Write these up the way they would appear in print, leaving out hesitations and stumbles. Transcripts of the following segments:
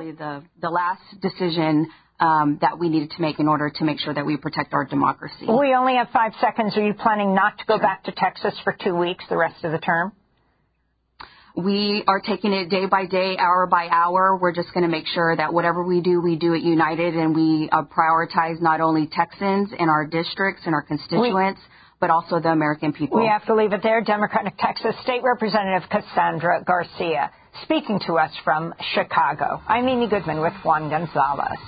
probably the last decision that we needed to make in order to make sure that we protect our democracy. We only have 5 seconds. Are you planning not to go back to Texas for 2 weeks, the rest of the term? We are taking it day by day, hour by hour. We're just going to make sure that whatever we do it united, and we prioritize not only Texans and our districts and our constituents, but also the American people. We have to leave it there. Democratic Texas State Representative Cassandra Garcia speaking to us from Chicago. I'm Amy Goodman with Juan Gonzalez.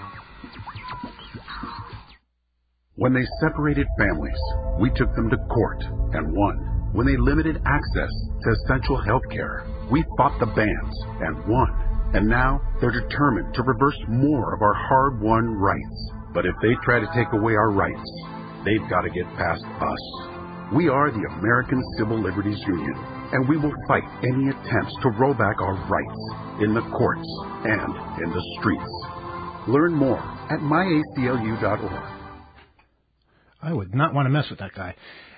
When they separated families, we took them to court and won. When they limited access to essential health care, we fought the bans and won. And now they're determined to reverse more of our hard-won rights. But if they try to take away our rights, they've got to get past us. We are the American Civil Liberties Union, and we will fight any attempts to roll back our rights in the courts and in the streets. Learn more at myaclu.org. I would not want to mess with that guy.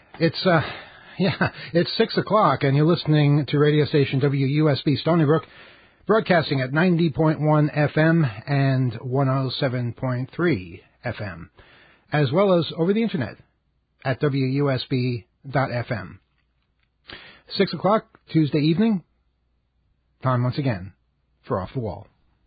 It's 6 o'clock, and you're listening to radio station WUSB Stony Brook, broadcasting at 90.1 FM and 107.3 FM, as well as over the Internet at WUSB.FM. 6 o'clock, Tuesday evening, time once again for Off the Wall.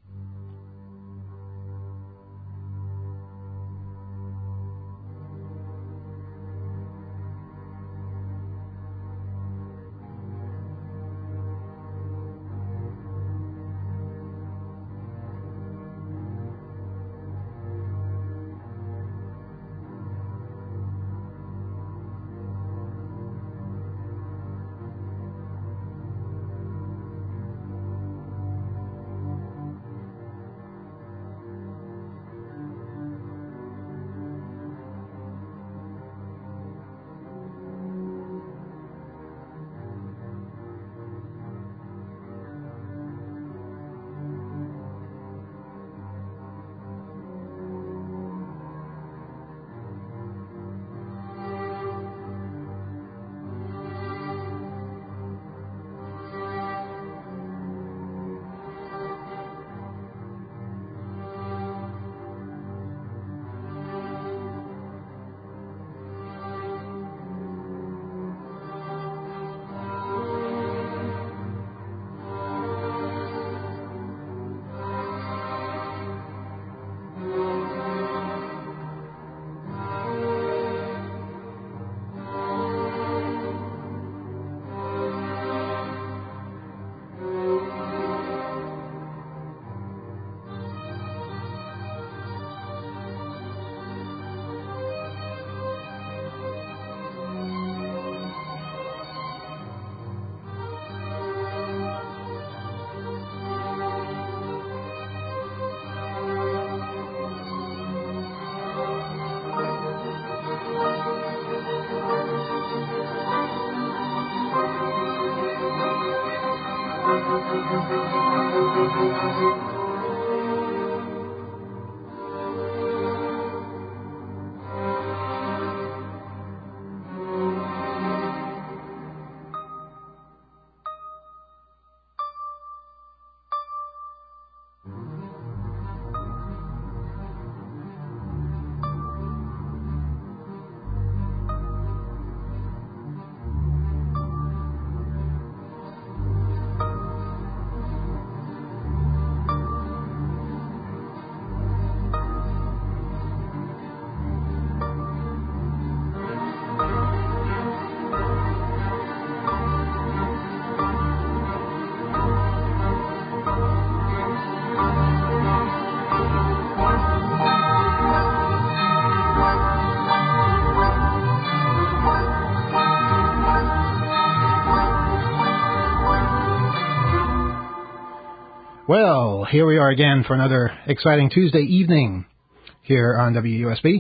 Well, here we are again for another exciting Tuesday evening here on WUSB,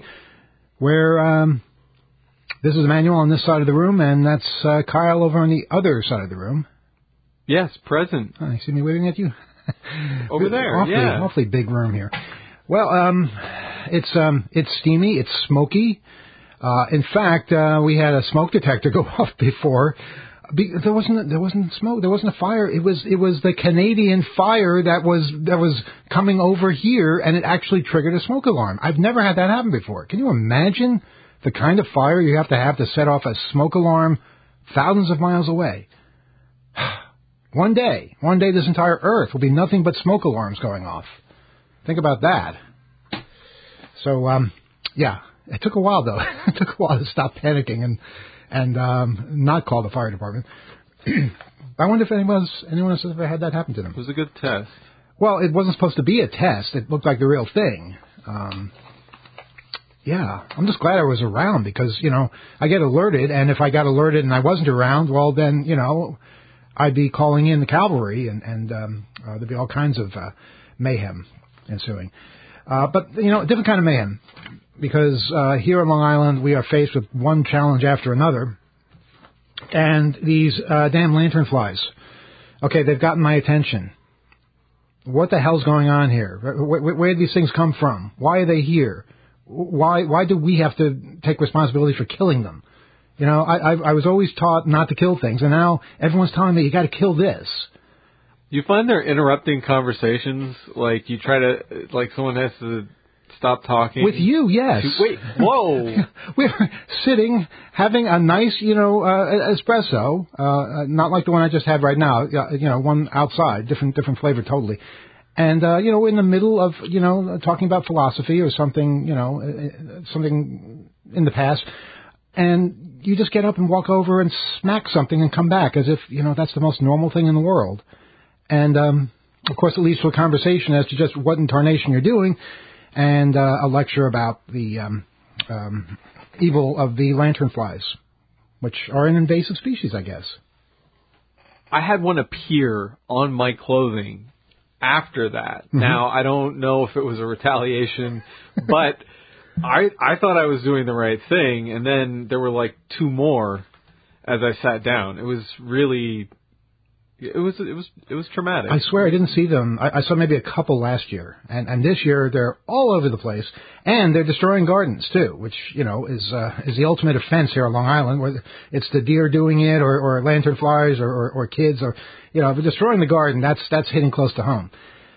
where this is Emmanuel on this side of the room, and that's Kyle over on the other side of the room. Yes, present. Oh, you see me waving at you? Over there, Awfully big room here. Well, it's steamy, it's smoky. In fact, we had a smoke detector go off before, There wasn't smoke. There wasn't a fire. It was the Canadian fire that was coming over here, and it actually triggered a smoke alarm. I've never had that happen before. Can you imagine the kind of fire you have to set off a smoke alarm thousands of miles away? One day, this entire Earth will be nothing but smoke alarms going off. Think about that. So, yeah, it took a while though. It took a while to stop panicking and not call the fire department. I wonder if anyone else has ever had that happen to them. It was a good test. Well, it wasn't supposed to be a test. It looked like the real thing. Yeah, I'm just glad I was around because, I get alerted, and if I got alerted and I wasn't around, well, then, I'd be calling in the cavalry, and there'd be all kinds of mayhem ensuing. But, a different kind of mayhem, because here on Long Island we are faced with one challenge after another, and these damn lanternflies. Okay, they've gotten my attention. What the hell's going on here? Where do these things come from? Why are they here? Why do we have to take responsibility for killing them? I was always taught not to kill things, and now everyone's telling me you got to kill this. You find they're interrupting conversations, like you try to, like someone has to stop talking. With you, yes. Wait, whoa. We're sitting, having a nice, espresso, not like the one I just had right now, one outside, different flavor totally. And, we're in the middle of, talking about philosophy or something, something in the past. And you just get up and walk over and smack something and come back as if, that's the most normal thing in the world. And, of course, it leads to a conversation as to just what in tarnation you're doing and a lecture about the evil of the lanternflies, which are an invasive species, I guess. I had one appear on my clothing after that. Mm-hmm. Now, I don't know if it was a retaliation, but I thought I was doing the right thing, and then there were like two more as I sat down. It was really, it was traumatic. I swear I didn't see them. I saw maybe a couple last year, and this year they're all over the place, and they're destroying gardens too, which is the ultimate offense here on Long Island, where it's the deer doing it, or lanternflies, or kids, or if they're destroying the garden, that's hitting close to home.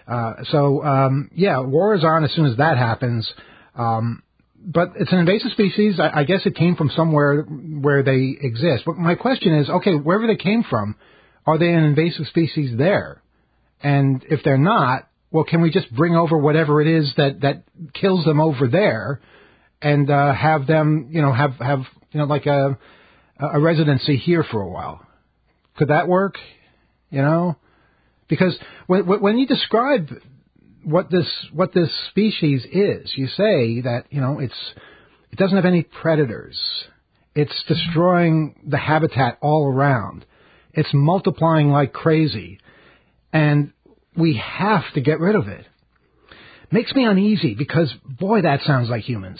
Yeah, war is on as soon as that happens. But it's an invasive species. I guess it came from somewhere where they exist. But my question is, okay, wherever they came from, are they an invasive species there? And if they're not, well, can we just bring over whatever it is that kills them over there and have them, have like a residency here for a while? Could that work? Because when you describe what this species is, you say that it doesn't have any predators. It's destroying the habitat all around. It's multiplying like crazy, and we have to get rid of it. Makes me uneasy because, boy, that sounds like humans.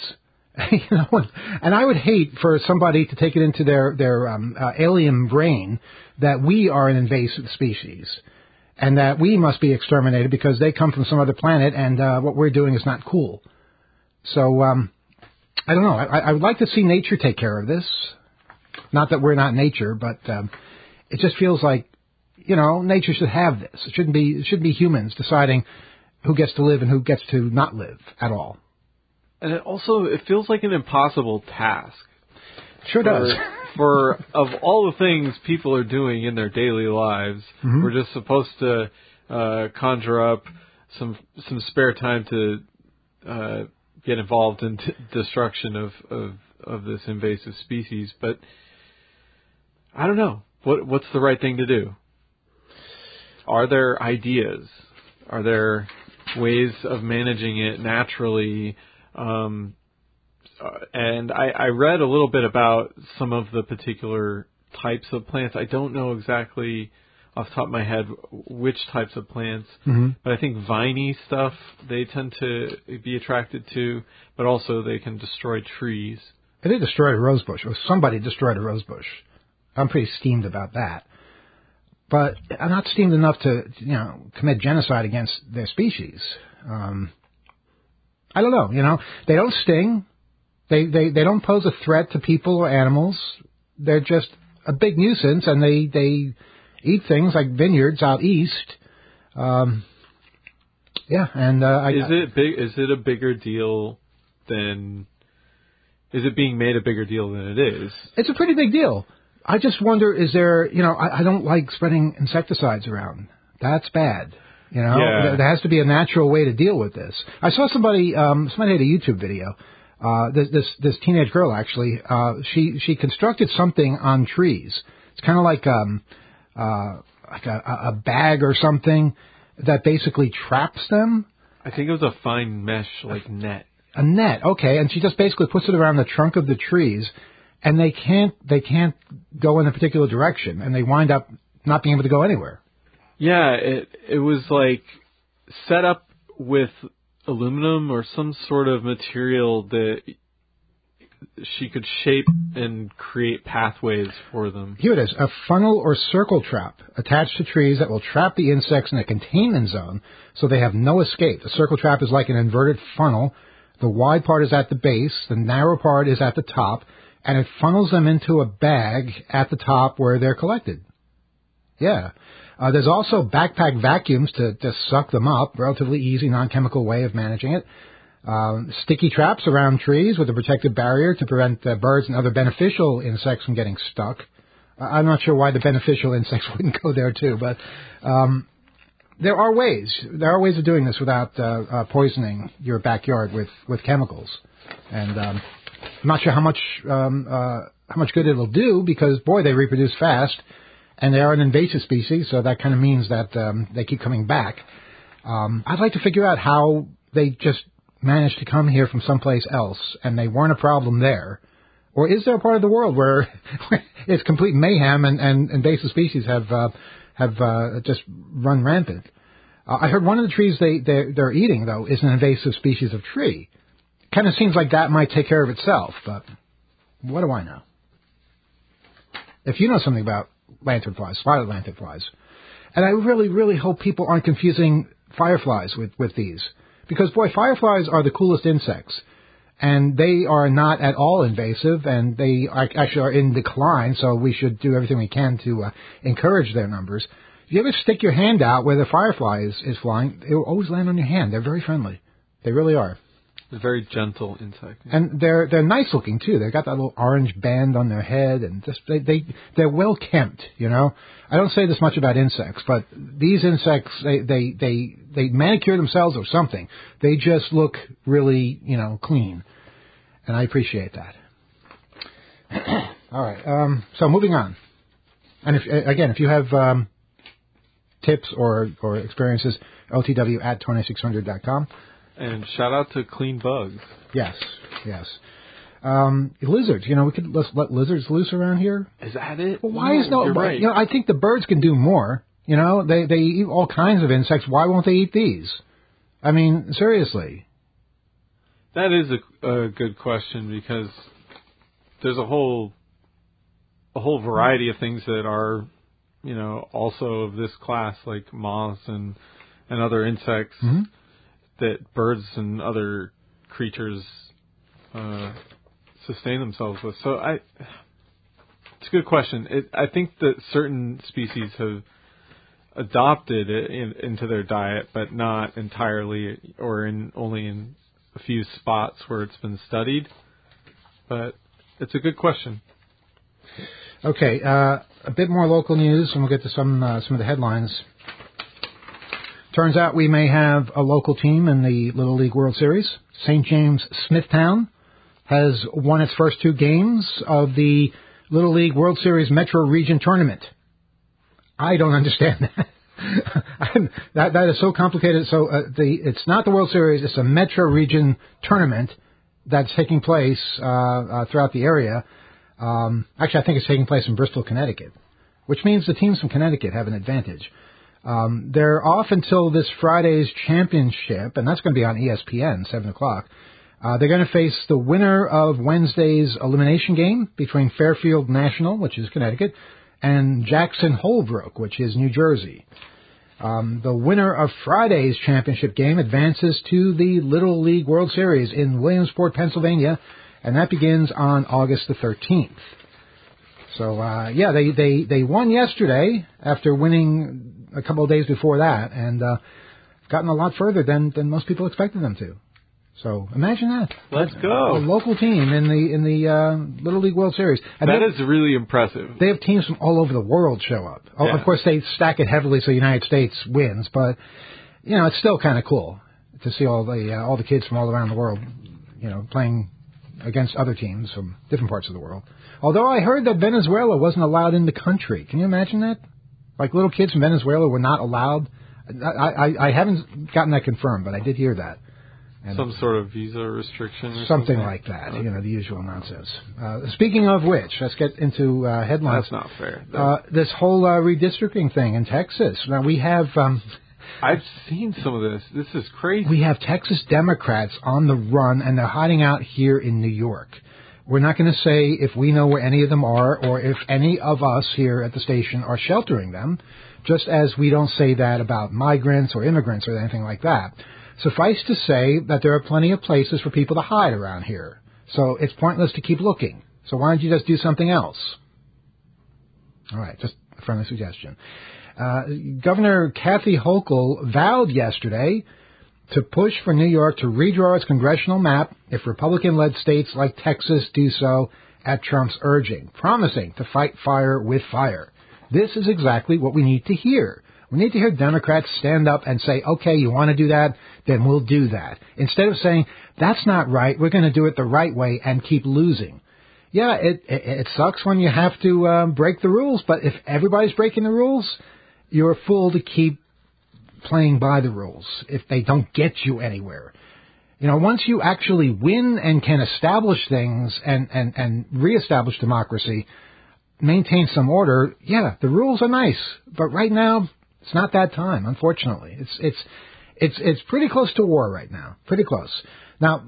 And I would hate for somebody to take it into their alien brain that we are an invasive species and that we must be exterminated because they come from some other planet and what we're doing is not cool. So I don't know. I would like to see nature take care of this. Not that we're not nature, but it just feels like, nature should have this. It shouldn't be humans deciding who gets to live and who gets to not live at all. And it feels like an impossible task. Sure does. For of all the things people are doing in their daily lives, mm-hmm. we're just supposed to conjure up some spare time to get involved in destruction of this invasive species. But I don't know. What's the right thing to do? Are there ideas? Are there ways of managing it naturally? And I read a little bit about some of the particular types of plants. I don't know exactly off the top of my head which types of plants, mm-hmm. but I think viney stuff they tend to be attracted to, but also they can destroy trees. They destroyed a rose bush, or somebody destroyed a rose bush. I'm pretty steamed about that. But I'm not steamed enough to, commit genocide against their species. I don't know, they don't sting. They don't pose a threat to people or animals. They're just a big nuisance, and they eat things like vineyards out east. And Is it a bigger deal than? Is it being made a bigger deal than it is? It's a pretty big deal. I just wonder, is there? I don't like spreading insecticides around. That's bad. There has to be a natural way to deal with this. I saw somebody had a YouTube video. This teenage girl actually, she constructed something on trees. It's kind of like a bag or something that basically traps them. I think it was a fine mesh net. A net, okay. And she just basically puts it around the trunk of the trees, and they can't go in a particular direction, and they wind up not being able to go anywhere. Yeah, it was set up with aluminum or some sort of material that she could shape and create pathways for them. Here it is, a funnel or circle trap attached to trees that will trap the insects in a containment zone so they have no escape. The circle trap is like an inverted funnel. The wide part is at the base, the narrow part is at the top, and it funnels them into a bag at the top where they're collected. Yeah. There's also backpack vacuums to suck them up, relatively easy, non-chemical way of managing it. Sticky traps around trees with a protective barrier to prevent birds and other beneficial insects from getting stuck. I'm not sure why the beneficial insects wouldn't go there too, but there are ways. There are ways of doing this without poisoning your backyard with chemicals. And I'm not sure how much good it'll do because, boy, they reproduce fast. And they are an invasive species, so that kind of means that they keep coming back. I'd like to figure out how they just managed to come here from someplace else, and they weren't a problem there. Or is there a part of the world where it's complete mayhem and invasive species have just run rampant? I heard one of the trees they're eating, though, is an invasive species of tree. Kind of seems like that might take care of itself, but what do I know? If you know something about lanternflies, spotted lanternflies. And I really, really hope people aren't confusing fireflies with these. Because, boy, fireflies are the coolest insects. And they are not at all invasive, and they actually are in decline, so we should do everything we can to encourage their numbers. If you ever stick your hand out where the firefly is flying, it will always land on your hand. They're very friendly. They really are. A very gentle insect. And they're nice looking too. They've got that little orange band on their head, and just they're well kempt. I don't say this much about insects, but these insects they manicure themselves or something. They just look really clean, and I appreciate that. All right. So moving on, and if you have tips or experiences, OTW@2600.com. And shout out to Clean Bugs. Yes. Lizards, we could let lizards loose around here. Is that it? Well, why is no? You're right. I think the birds can do more. They eat all kinds of insects. Why won't they eat these? I mean, seriously. That is a good question because there's a whole variety of things that are, also of this class, like moths and other insects. Mm-hmm. That birds and other creatures sustain themselves with. So it's a good question. I think that certain species have adopted it into their diet, but not entirely, or only in a few spots where it's been studied. But it's a good question. Okay, a bit more local news, and we'll get to some of the headlines. Turns out we may have a local team in the Little League World Series. St. James Smithtown has won its first two games of the Little League World Series Metro Region Tournament. I don't understand that. That is so complicated. So it's not the World Series, it's a Metro Region Tournament that's taking place throughout the area. Actually, I think it's taking place in Bristol, Connecticut, which means the teams from Connecticut have an advantage. They're off until this Friday's championship, and that's going to be on ESPN, 7 o'clock. They're going to face the winner of Wednesday's elimination game between Fairfield National, which is Connecticut, and Jackson Holbrook, which is New Jersey. The winner of Friday's championship game advances to the Little League World Series in Williamsport, Pennsylvania, and that begins on August the 13th. So, they won yesterday after winning a couple of days before that, and gotten a lot further than most people expected them to. So imagine that. Let's go. A local team in the Little League World Series. And that is really impressive. They have teams from all over the world show up. Yeah. Of course, they stack it heavily so the United States wins, but it's still kind of cool to see all the kids from all around the world, playing against other teams from different parts of the world. Although I heard that Venezuela wasn't allowed in the country. Can you imagine that? Like little kids from Venezuela were not allowed. I haven't gotten that confirmed, but I did hear that. And some sort of visa restriction or something like that, okay. The usual nonsense. Speaking of which, let's get into headlines. That's not fair. This whole redistricting thing in Texas. Now, we have... I've seen some of this. This is crazy. We have Texas Democrats on the run, and they're hiding out here in New York. We're not going to say if we know where any of them are or if any of us here at the station are sheltering them, just as we don't say that about migrants or immigrants or anything like that. Suffice to say that there are plenty of places for people to hide around here. So it's pointless to keep looking. So why don't you just do something else? All right, just a friendly suggestion. Governor Kathy Hochul vowed yesterday to push for New York to redraw its congressional map if Republican-led states like Texas do so at Trump's urging, promising to fight fire with fire. This is exactly what we need to hear. We need to hear Democrats stand up and say, okay, you want to do that? Then we'll do that. Instead of saying, that's not right, we're going to do it the right way and keep losing. Yeah, it sucks when you have to break the rules, but if everybody's breaking the rules, you're a fool to keep playing by the rules if they don't get you anywhere. Once you actually win and can establish things and reestablish democracy, maintain some order, yeah, the rules are nice, but right now, it's not that time, unfortunately. It's pretty close to war right now. Pretty close. Now,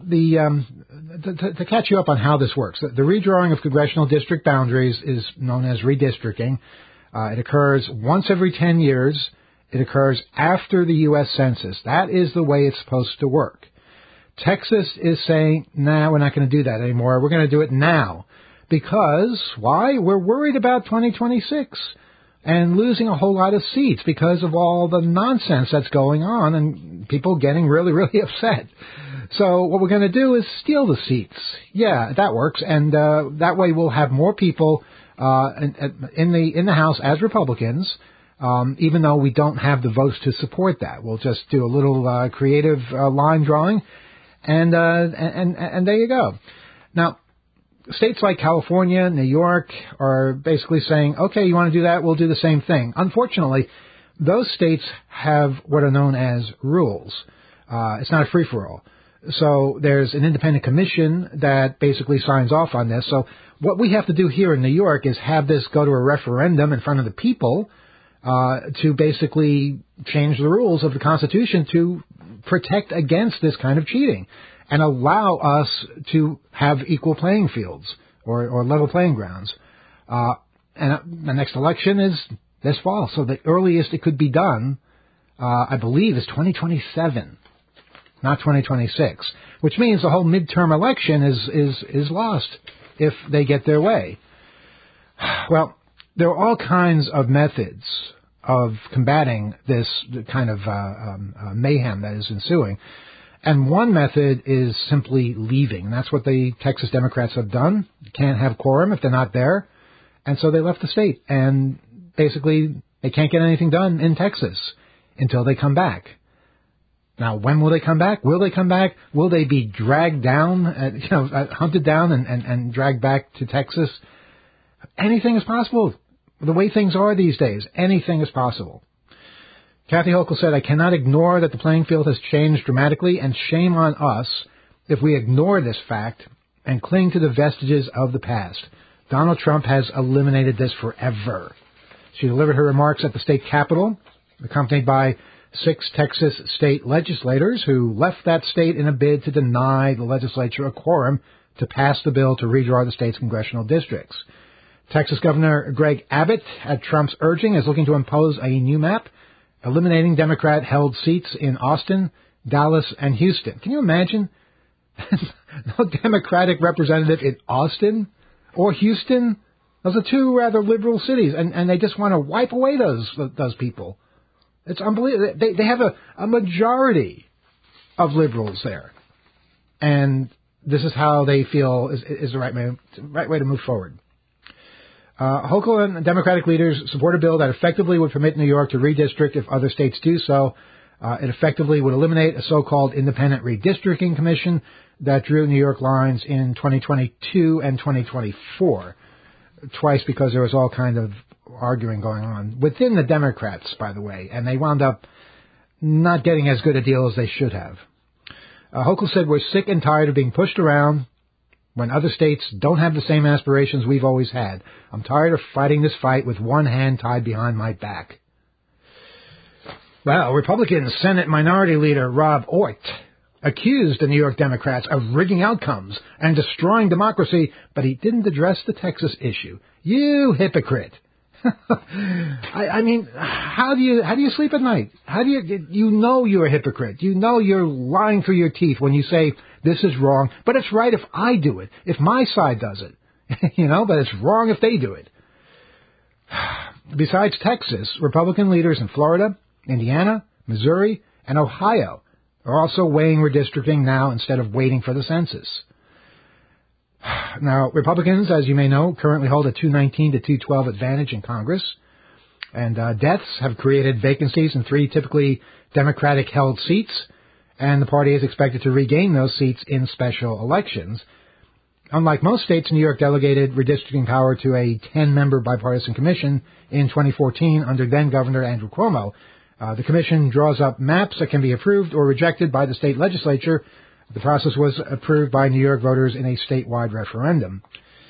to catch you up on how this works, the redrawing of congressional district boundaries is known as redistricting. It occurs once every 10 years. It occurs after the U.S. Census. That is the way it's supposed to work. Texas is saying, nah, we're not going to do that anymore. We're going to do it now. Because, why? We're worried about 2026. And losing a whole lot of seats because of all the nonsense that's going on and people getting really, really upset. So what we're going to do is steal the seats. Yeah, that works. And that way we'll have more people in the House as Republicans, even though we don't have the votes to support that. We'll just do a little creative line drawing, and there you go. Now, states like California, New York are basically saying, okay, you want to do that, we'll do the same thing. Unfortunately, those states have what are known as rules. It's not a free-for-all. So there's an independent commission that basically signs off on this. So what we have to do here in New York is have this go to a referendum in front of the people to basically change the rules of the Constitution to protect against this kind of cheating and allow us to have equal playing fields or level playing grounds. And the next election is this fall. So the earliest it could be done, I believe, is 2027, not 2026, which means the whole midterm election is lost if they get their way. Well, there are all kinds of methods of combating this kind of mayhem that is ensuing. And one method is simply leaving. And that's what the Texas Democrats have done. You can't have quorum if they're not there. And so they left the state. And basically, they can't get anything done in Texas until they come back. Now, when will they come back? Will they come back? Will they be dragged down, hunted down and dragged back to Texas? Anything is possible. The way things are these days, anything is possible. Kathy Hochul said, I cannot ignore that the playing field has changed dramatically, and shame on us if we ignore this fact and cling to the vestiges of the past. Donald Trump has eliminated this forever. She delivered her remarks at the state capitol, accompanied by 6 Texas state legislators who left that state in a bid to deny the legislature a quorum to pass the bill to redraw the state's congressional districts. Texas Governor Greg Abbott, at Trump's urging, is looking to impose a new map, eliminating Democrat-held seats in Austin, Dallas, and Houston. Can you imagine? No Democratic representative in Austin or Houston? Those are two rather liberal cities, and they just want to wipe away those people. It's unbelievable. They have a majority of liberals there, and this is how they feel is the right way to move forward. Hochul and Democratic leaders support a bill that effectively would permit New York to redistrict if other states do so. It effectively would eliminate a so-called independent redistricting commission that drew New York lines in 2022 and 2024, twice because there was all kind of arguing going on within the Democrats, by the way, and they wound up not getting as good a deal as they should have. Hochul said, "We're sick and tired of being pushed around when other states don't have the same aspirations we've always had. I'm tired of fighting this fight with one hand tied behind my back." Well, Republican Senate Minority Leader Rob Ortt accused the New York Democrats of rigging outcomes and destroying democracy, but he didn't address the Texas issue. You hypocrite. I mean, how do you sleep at night? How do you know you're a hypocrite? You know you're lying through your teeth when you say this is wrong, but it's right if I do it, if my side does it. But it's wrong if they do it. Besides Texas, Republican leaders in Florida, Indiana, Missouri, and Ohio are also weighing redistricting now instead of waiting for the census. Now, Republicans, as you may know, currently hold a 219 to 212 advantage in Congress, and deaths have created vacancies in 3 typically Democratic-held seats, and the party is expected to regain those seats in special elections. Unlike most states, New York delegated redistricting power to a 10-member bipartisan commission in 2014 under then-Governor Andrew Cuomo. The commission draws up maps that can be approved or rejected by the state legislature. The process was approved by New York voters in a statewide referendum.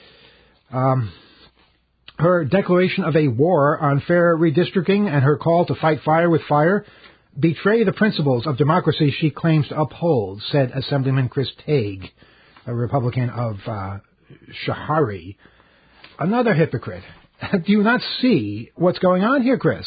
Her declaration of a war on fair redistricting and her call to fight fire with fire betray the principles of democracy she claims to uphold, said Assemblyman Chris Tague, a Republican of Shahari. Another hypocrite. Do you not see what's going on here, Chris?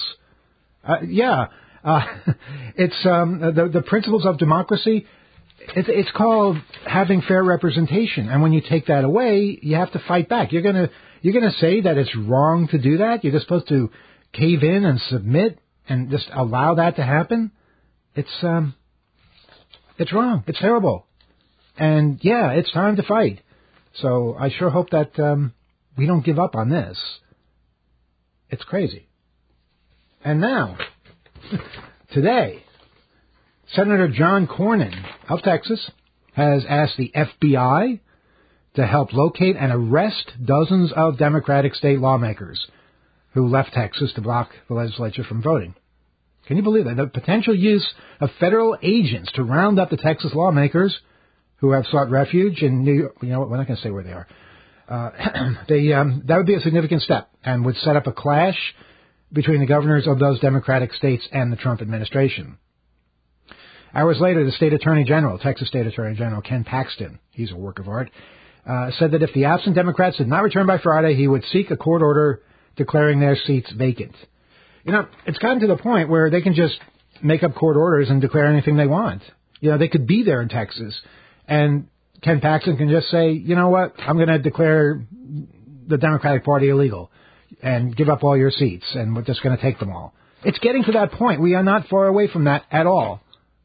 It's the principles of democracy. It's called having fair representation, and when you take that away, you have to fight back. You're gonna say that it's wrong to do that. You're just supposed to cave in and submit and just allow that to happen. It's wrong. It's terrible, and it's time to fight. So I sure hope that we don't give up on this. It's crazy. And now, today, Senator John Cornyn of Texas has asked the FBI to help locate and arrest dozens of Democratic state lawmakers who left Texas to block the legislature from voting. Can you believe that? The potential use of federal agents to round up the Texas lawmakers who have sought refuge in New York. We're not going to say where they are. That would be a significant step and would set up a clash between the governors of those Democratic states and the Trump administration. Hours later, the Texas State Attorney General Ken Paxton, he's a work of art, said that if the absent Democrats did not return by Friday, he would seek a court order declaring their seats vacant. It's gotten to the point where they can just make up court orders and declare anything they want. They could be there in Texas, and Ken Paxton can just say, you know what, I'm going to declare the Democratic Party illegal and give up all your seats, and we're just going to take them all. It's getting to that point. We are not far away from that at all.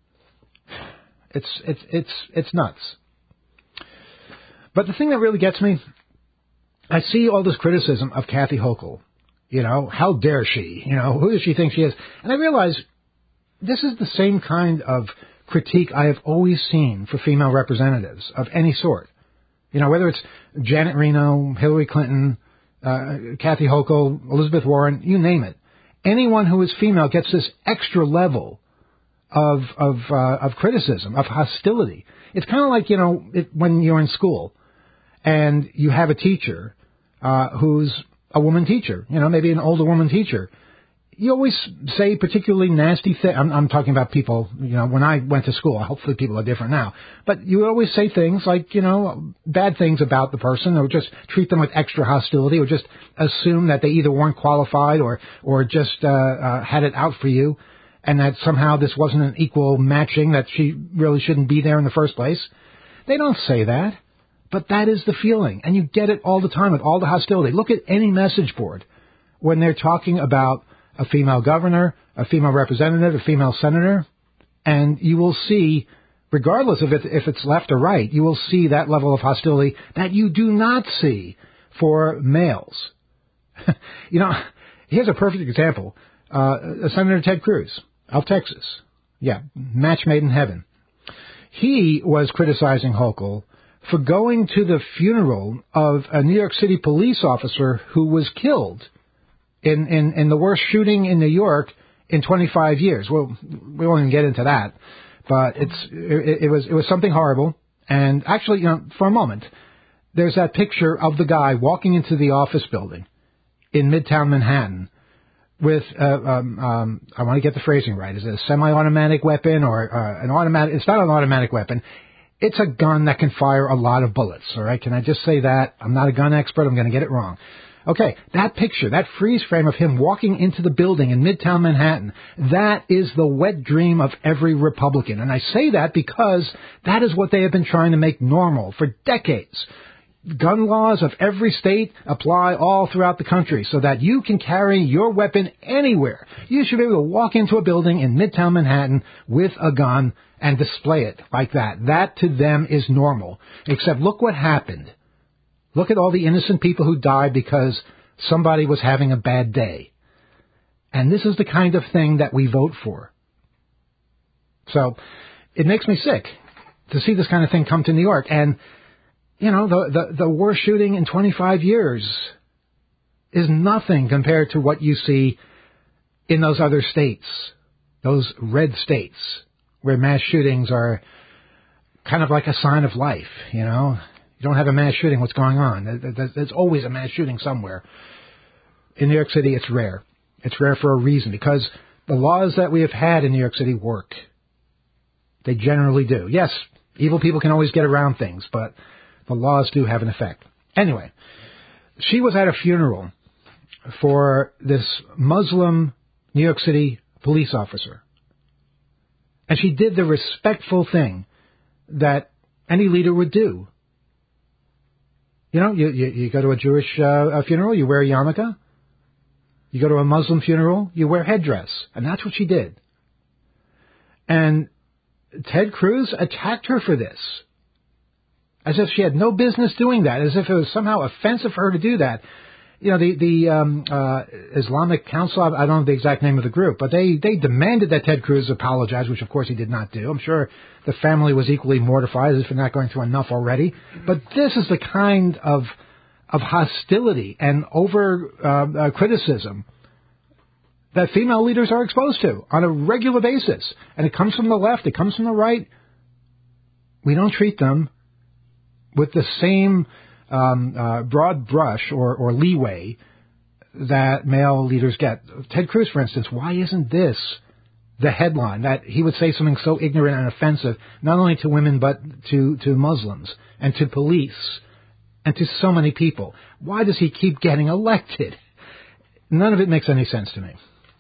It's nuts. But the thing that really gets me, I see all this criticism of Kathy Hochul. How dare she? Who does she think she is? And I realize this is the same kind of critique I have always seen for female representatives of any sort. Whether it's Janet Reno, Hillary Clinton, Kathy Hochul, Elizabeth Warren, you name it. Anyone who is female gets this extra level of criticism, of hostility. It's kind of like, when you're in school and you have a teacher who's a woman teacher, maybe an older woman teacher. You always say particularly nasty things. I'm talking about people, when I went to school. Hopefully people are different now. But you always say things like, bad things about the person, or just treat them with extra hostility, or just assume that they either weren't qualified or just had it out for you, and that somehow this wasn't an equal matching, that she really shouldn't be there in the first place. They don't say that. But that is the feeling, and you get it all the time with all the hostility. Look at any message board when they're talking about a female governor, a female representative, a female senator, and you will see, regardless of if it's left or right, you will see that level of hostility that you do not see for males. Here's a perfect example. Senator Ted Cruz of Texas. Yeah, match made in heaven. He was criticizing Hochul for going to the funeral of a New York City police officer who was killed in the worst shooting in New York in 25 years. Well, we won't even get into that, but it was something horrible. And actually, for a moment, there's that picture of the guy walking into the office building in Midtown Manhattan with, I want to get the phrasing right. Is it a semi-automatic weapon or an automatic? It's not an automatic weapon. It's a gun that can fire a lot of bullets, all right? Can I just say that? I'm not a gun expert. I'm going to get it wrong. Okay, that picture, that freeze frame of him walking into the building in Midtown Manhattan, that is the wet dream of every Republican. And I say that because that is what they have been trying to make normal for decades. Gun laws of every state apply all throughout the country so that you can carry your weapon anywhere. You should be able to walk into a building in Midtown Manhattan with a gun and display it like that. That to them is normal. Except look what happened. Look at all the innocent people who died because somebody was having a bad day. And this is the kind of thing that we vote for. So it makes me sick to see this kind of thing come to New York. And the worst shooting in 25 years is nothing compared to what you see in those other states, those red states, where mass shootings are kind of like a sign of life, You don't have a mass shooting, what's going on? There's always a mass shooting somewhere. In New York City, it's rare. It's rare for a reason, because the laws that we have had in New York City work. They generally do. Yes, evil people can always get around things, but the laws do have an effect. Anyway, she was at a funeral for this Muslim New York City police officer. And she did the respectful thing that any leader would do. You go to a Jewish funeral, you wear a yarmulke. You go to a Muslim funeral, you wear headdress. And that's what she did. And Ted Cruz attacked her for this. As if she had no business doing that, as if it was somehow offensive for her to do that. The Islamic Council, I don't know the exact name of the group, but they demanded that Ted Cruz apologize, which of course he did not do. I'm sure the family was equally mortified, as if they're not going through enough already. But this is the kind of hostility and over criticism that female leaders are exposed to on a regular basis. And it comes from the left, it comes from the right. We don't treat them with the same broad brush or leeway that male leaders get. Ted Cruz, for instance, why isn't this the headline, that he would say something so ignorant and offensive, not only to women but to Muslims and to police and to so many people? Why does he keep getting elected? None of it makes any sense to me.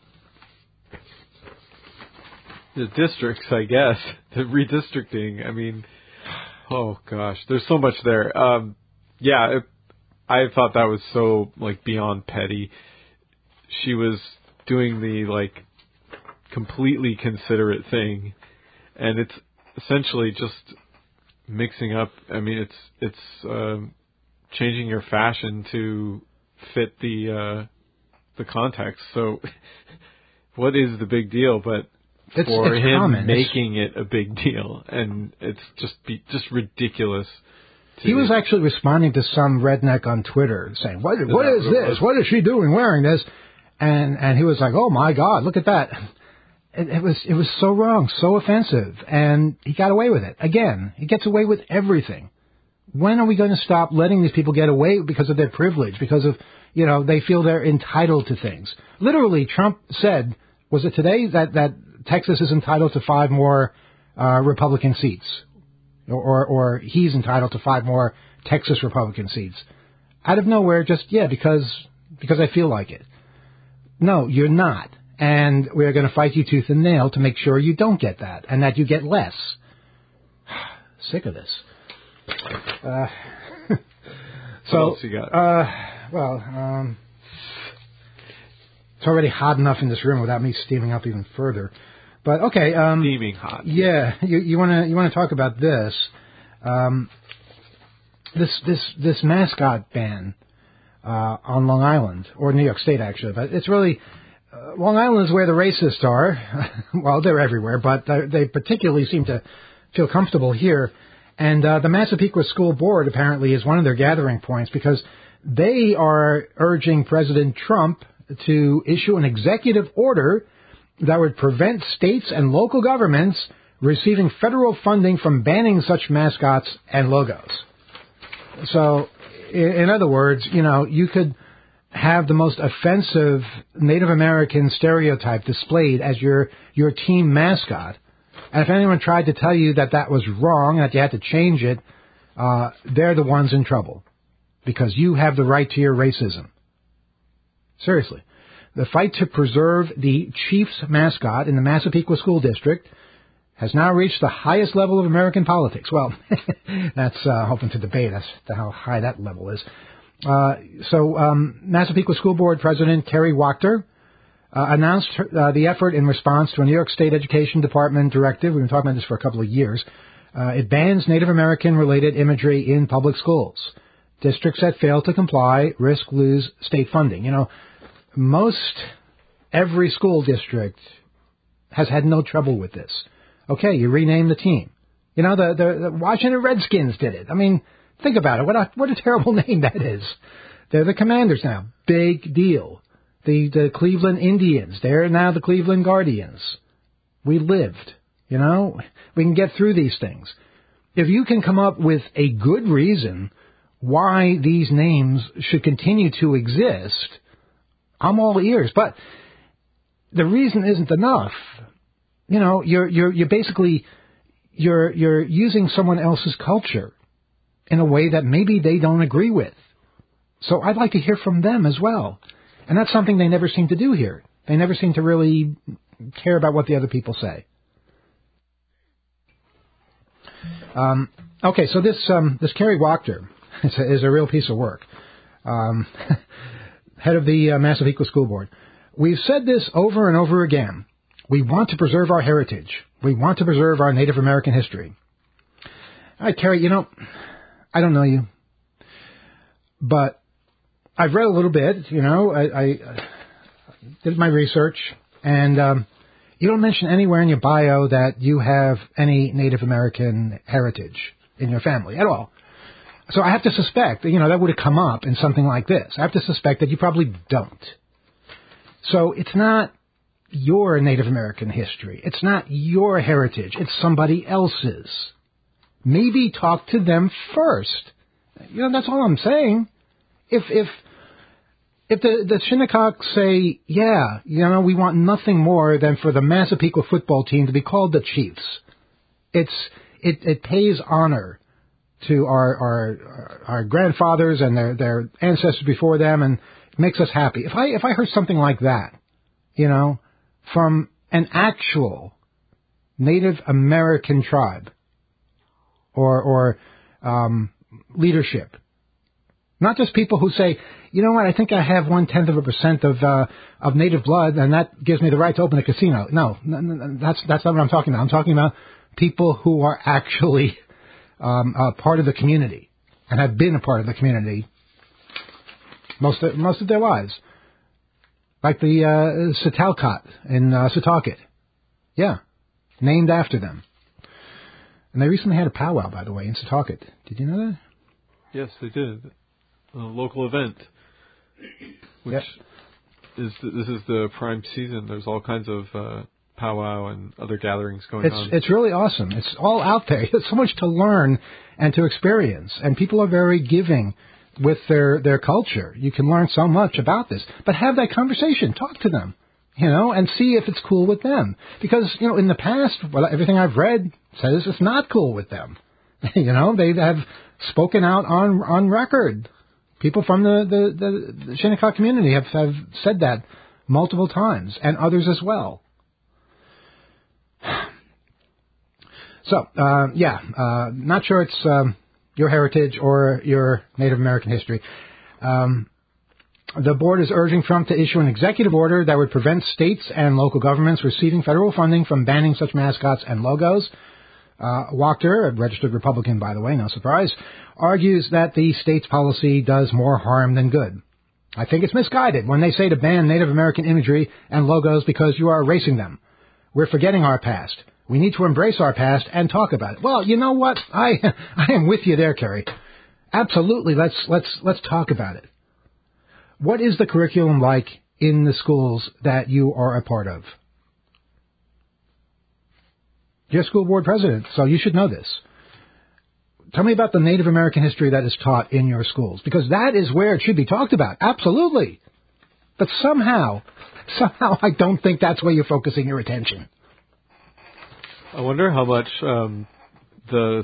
The districts, I guess, the redistricting, oh gosh, there's so much there. I thought that was so beyond petty. She was doing the completely considerate thing, and it's essentially just mixing up. It's changing your fashion to fit the context. So, what is the big deal? But for him common. Making it a big deal, and it's just ridiculous. He was actually responding to some redneck on Twitter saying, what is this? What is she doing wearing this? And he was like, oh my God, look at that. It was so wrong, so offensive, and he got away with it. Again, he gets away with everything. When are we going to stop letting these people get away because of their privilege, because of, they feel they're entitled to things? Literally, Trump said, was it today, that Texas is entitled to 5 more Republican seats, or he's entitled to 5 more Texas Republican seats, out of nowhere, because I feel like it. No, you're not. And we're going to fight you tooth and nail to make sure you don't get that, and that you get less. Sick of this. What else you got? It's already hot enough in this room without me steaming up even further. But okay, steaming hot. Yeah, you want to talk about this? This mascot ban on Long Island, or New York State actually, but it's really Long Island is where the racists are. Well, they're everywhere, but they particularly seem to feel comfortable here. And the Massapequa School Board apparently is one of their gathering points because they are urging President Trump to issue an executive order that would prevent states and local governments receiving federal funding from banning such mascots and logos. So, in other words, you could have the most offensive Native American stereotype displayed as your team mascot. And if anyone tried to tell you that was wrong, that you had to change it, they're the ones in trouble. Because you have the right to your racism. Seriously. The fight to preserve the Chiefs mascot in the Massapequa School District has now reached the highest level of American politics. Well, that's open to debate as to how high that level is. Massapequa School Board President Kerry Wachter announced the effort in response to a New York State Education Department directive. We've been talking about this for a couple of years. It bans Native American-related imagery in public schools. Districts that fail to comply risk lose state funding. Most every school district has had no trouble with this. Okay, you rename the team. The Washington Redskins did it. I mean, think about it. What a terrible name that is. They're the Commanders now. Big deal. The Cleveland Indians. They're now the Cleveland Guardians. We lived. We can get through these things. If you can come up with a good reason why these names should continue to exist, I'm all ears. But the reason isn't enough. You're basically you're using someone else's culture in a way that maybe they don't agree with. So I'd like to hear from them as well. And that's something they never seem to do here. They never seem to really care about what the other people say. Okay, so this Kerry Wachter is a real piece of work. Head of the Massapequa School Board. We've said this over and over again. We want to preserve our heritage. We want to preserve our Native American history. All right, Kerry, I don't know you, but I've read a little bit, I did my research, and you don't mention anywhere in your bio that you have any Native American heritage in your family at all. So I have to suspect, that would have come up in something like this. I have to suspect that you probably don't. So it's not your Native American history. It's not your heritage. It's somebody else's. Maybe talk to them first. That's all I'm saying. If the Shinnecock say, yeah, we want nothing more than for the Massapequa football team to be called the Chiefs. It pays honor to our grandfathers and their ancestors before them, and it makes us happy. If I heard something like that, from an actual Native American tribe or leadership, not just people who say, you know what, I think I have 0.1% of native blood, and that gives me the right to open a casino. No, that's not what I'm talking about. I'm talking about people who are actually part of the community and have been a part of the community most of their lives, like the Sitalkat in Setauket. Yeah, named after them. And they recently had a powwow, by the way, in Setauket. Did you know that? Yes, they did. A local event, which this is the prime season. There's all kinds of powwow and other gatherings going on. It's really awesome. It's all out there. There's so much to learn and to experience, and people are very giving with their culture. You can learn so much about this, but have that conversation. Talk to them, and see if it's cool with them. Because in the past, everything I've read says it's not cool with them. They have spoken out on record. People from the Shinnecock community have said that multiple times, and others as well. So, not sure it's your heritage or your Native American history. The board is urging Trump to issue an executive order that would prevent states and local governments receiving federal funding from banning such mascots and logos. Wachter, a registered Republican, by the way, no surprise, argues that the state's policy does more harm than good. I think it's misguided when they say to ban Native American imagery and logos because you are erasing them. We're forgetting our past. We need to embrace our past and talk about it. Well, you know what? I am with you there, Kerry. Absolutely. Let's talk about it. What is the curriculum like in the schools that you are a part of? You're a school board president, so you should know this. Tell me about the Native American history that is taught in your schools, because that is where it should be talked about. Absolutely. But somehow I don't think that's where you're focusing your attention. I wonder how much those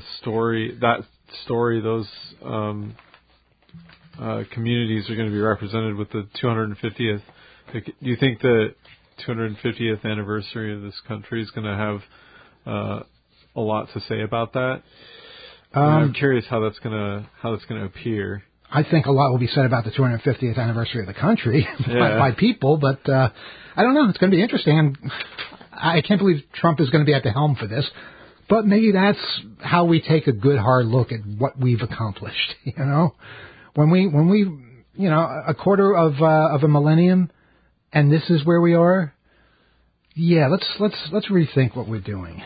communities are going to be represented with the 250th. Do you think the 250th anniversary of this country is going to have a lot to say about that? I'm curious how that's going to appear. I think a lot will be said about the 250th anniversary of the country by people, but I don't know. It's going to be interesting. And I can't believe Trump is going to be at the helm for this, but maybe that's how we take a good hard look at what we've accomplished. When we a quarter of a millennium, and this is where we are. Yeah, let's rethink what we're doing.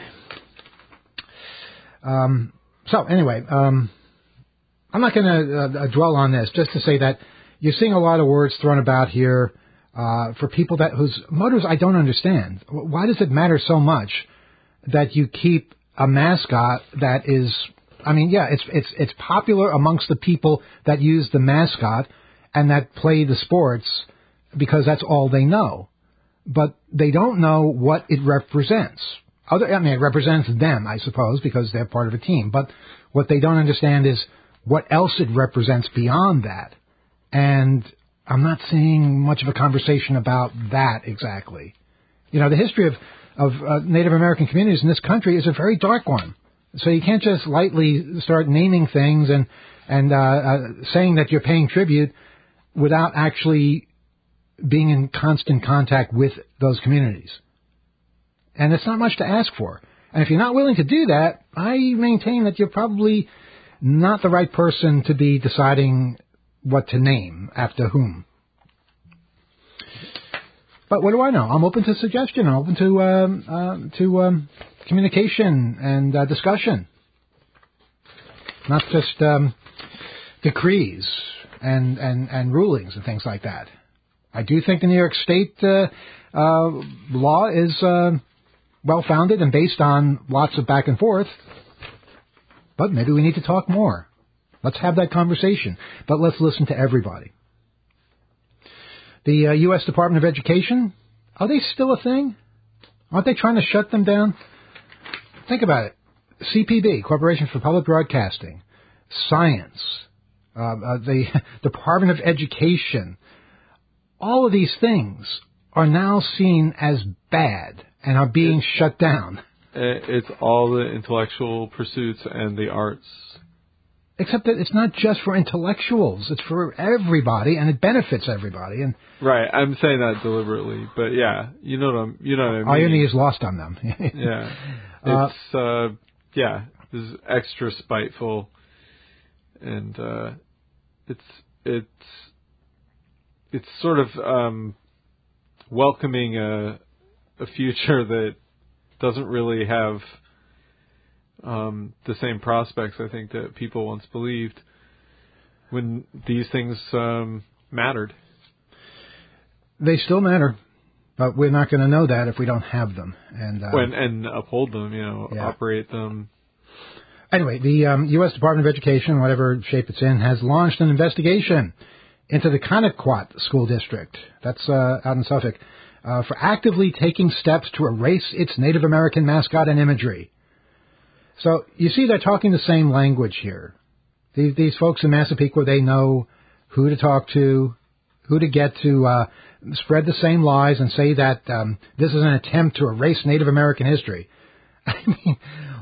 So anyway, I'm not going to dwell on this. Just to say that you're seeing a lot of words thrown about here for people whose motives I don't understand. Why does it matter so much that you keep a mascot that is? I mean, yeah, it's popular amongst the people that use the mascot and that play the sports because that's all they know. But they don't know what it represents. It represents them, I suppose, because they're part of a team. But what they don't understand is what else it represents beyond that. And I'm not seeing much of a conversation about that exactly. The history of Native American communities in this country is a very dark one. So you can't just lightly start naming things and saying that you're paying tribute without actually being in constant contact with those communities. And it's not much to ask for. And if you're not willing to do that, I maintain that you're probably not the right person to be deciding what to name after whom. But what do I know? I'm open to suggestion. I'm open to communication and discussion, not just decrees and rulings and things like that. I do think the New York State law is well-founded and based on lots of back and forth, but maybe we need to talk more. Let's have that conversation, but let's listen to everybody. The U.S. Department of Education, are they still a thing? Aren't they trying to shut them down? Think about it. CPB, Corporation for Public Broadcasting, Science, the Department of Education, all of these things are now seen as bad and are being shut down. It's all the intellectual pursuits and the arts. Except that it's not just for intellectuals. It's for everybody, and it benefits everybody. And right, I'm saying that deliberately, but yeah, you know what I mean. Irony is lost on them. Yeah, this is extra spiteful, and it's sort of welcoming a future that doesn't really have the same prospects, I think, that people once believed when these things mattered. They still matter, but we're not going to know that if we don't have them. And uphold them, operate them. Anyway, the U.S. Department of Education, whatever shape it's in, has launched an investigation into the Connequot School District, that's out in Suffolk, for actively taking steps to erase its Native American mascot and imagery. So, you see, they're talking the same language here. These folks in Massapequa, they know who to talk to, who to get to spread the same lies and say that this is an attempt to erase Native American history. I mean,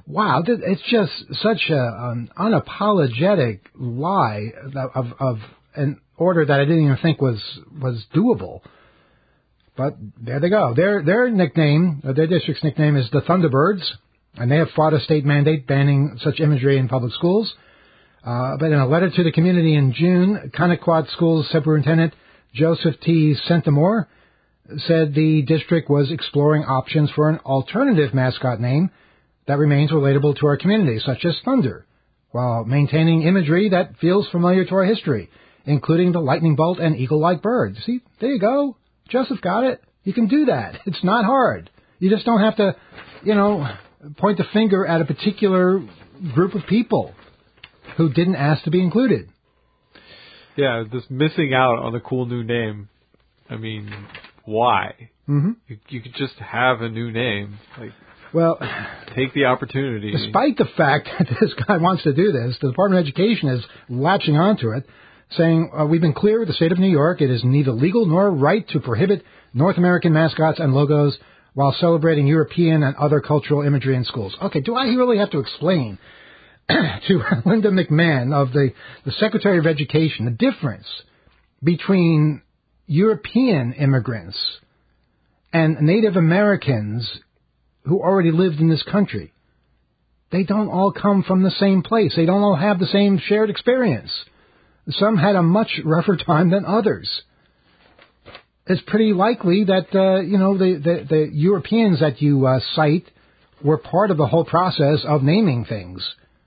Wow, it's just such an unapologetic lie of an order that I didn't even think was doable. But there they go. Their nickname, their district's nickname is the Thunderbirds, and they have fought a state mandate banning such imagery in public schools. But in a letter to the community in June, Connequot Schools Superintendent Joseph T. Centimore said the district was exploring options for an alternative mascot name that remains relatable to our community, such as Thunder, while maintaining imagery that feels familiar to our history, including the lightning bolt and eagle-like bird. See, there you go. Joseph got it. You can do that. It's not hard. You just don't have to, point the finger at a particular group of people who didn't ask to be included. Yeah, just missing out on a cool new name. I mean, why? Mm-hmm. You could just have a new name. Well, take the opportunity. Despite the fact that this guy wants to do this, the Department of Education is latching onto it, saying, we've been clear with the state of New York, it is neither legal nor right to prohibit North American mascots and logos while celebrating European and other cultural imagery in schools. Okay, do I really have to explain to Linda McMahon of the Secretary of Education the difference between European immigrants and Native Americans who already lived in this country? They don't all come from the same place. They don't all have the same shared experience. Some had a much rougher time than others. It's pretty likely that, the Europeans that you cite were part of the whole process of naming things.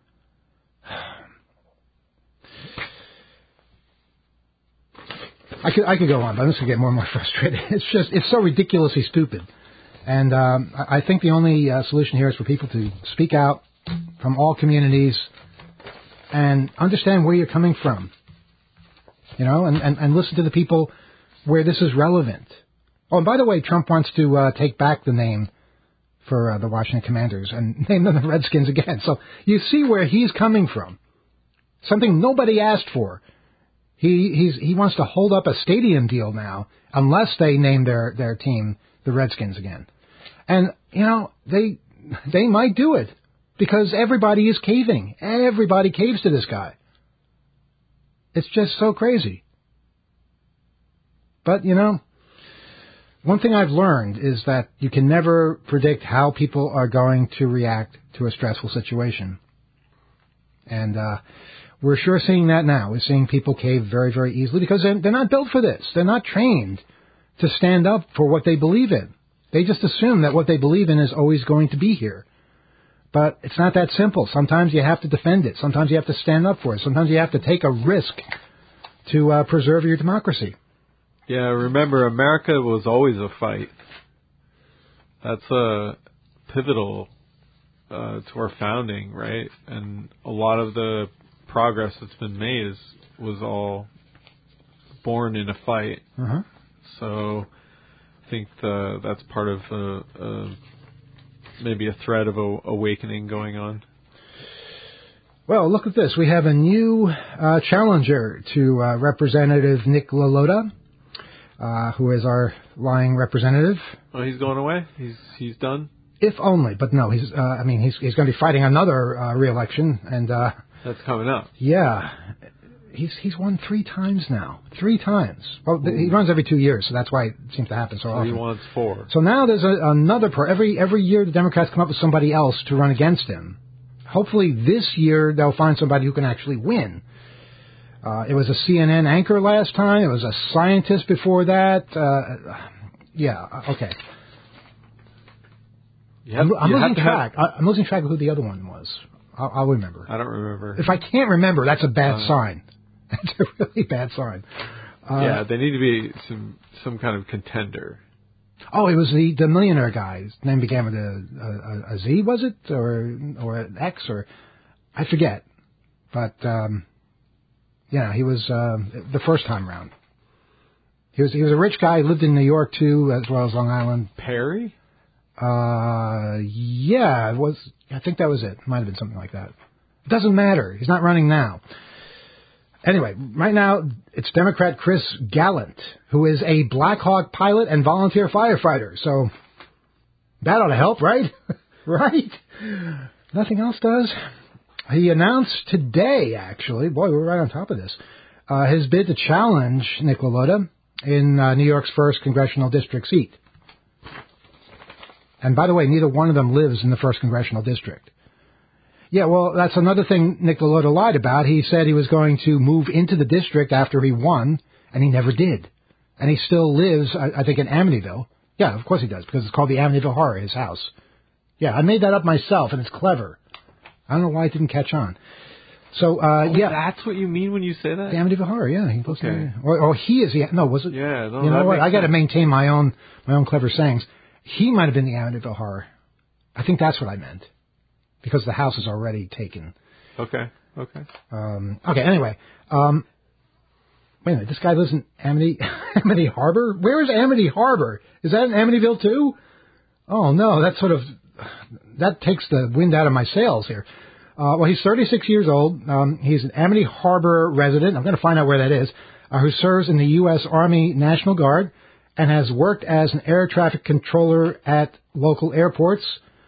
I could go on, but I'm just going to get more and more frustrated. It's so ridiculously stupid. And I think the only solution here is for people to speak out from all communities and understand where you're coming from. And listen to the people where this is relevant. Oh, and by the way, Trump wants to take back the name for the Washington Commanders and name them the Redskins again. So you see where he's coming from. Something nobody asked for. He wants to hold up a stadium deal now unless they name their team the Redskins again. And, they might do it because everybody is caving. Everybody caves to this guy. It's just so crazy. But, one thing I've learned is that you can never predict how people are going to react to a stressful situation. And we're sure seeing that now. We're seeing people cave very, very easily because they're not built for this. They're not trained to stand up for what they believe in. They just assume that what they believe in is always going to be here. But it's not that simple. Sometimes you have to defend it. Sometimes you have to stand up for it. Sometimes you have to take a risk to preserve your democracy. Yeah, remember, America was always a fight. That's pivotal to our founding, right? And a lot of the progress that's been made was all born in a fight. Uh-huh. So I think that's part of maybe a thread of awakening going on. Well, look at this. We have a new challenger to Representative Nick LaLota, who is our lying representative. Oh, he's going away? He's done? If only, but no. He's going to be fighting another re-election, and that's coming up. Yeah, he's won 3 times now. 3 times. Well, he runs every 2 years, so that's why it seems to happen so often. He wants 4. So now there's another every year the Democrats come up with somebody else to run against him. Hopefully this year they'll find somebody who can actually win. It was a CNN anchor last time. It was a scientist before that. Okay. I'm losing track. I'm losing track of who the other one was. I'll remember. I don't remember. If I can't remember, that's a bad sign. That's a really bad sign. They need to be some kind of contender. Oh, it was the millionaire guy. His name began with a Z, was it? Or an X? Or I forget. But, he was the first time round. He was a rich guy. He lived in New York, too, as well as Long Island. Perry? Yeah, it was. I think that was it. Might have been something like that. It doesn't matter. He's not running now. Anyway, right now, it's Democrat Chris Gallant, who is a Black Hawk pilot and volunteer firefighter. So that ought to help, right? Right? Nothing else does. He announced today, actually, boy, we're right on top of this, his bid to challenge Nick LaLota in New York's 1st congressional district seat. And by the way, neither one of them lives in the 1st congressional district. Yeah, well, that's another thing Nick LaLota lied about. He said he was going to move into the district after he won, and he never did. And he still lives, I think, in Amityville. Yeah, of course he does, because it's called the Amityville Horror, his house. Yeah, I made that up myself, and it's clever. I don't know why it didn't catch on. So, yeah. That's what you mean when you say that? The Amityville Horror, yeah. He goes okay. Or he is the, no, was it? Yeah, no, you know what? I got to maintain my own clever sayings. He might have been the Amityville Horror. I think that's what I meant. Because the house is already taken. Okay. Okay, anyway. Wait a minute, this guy lives in Amity Harbor? Where is Amity Harbor? Is that in Amityville too? Oh no, that takes the wind out of my sails here. Well, he's 36 years old. He's an Amity Harbor resident. I'm going to find out where that is. Who serves in the U.S. Army National Guard and has worked as an air traffic controller at local airports.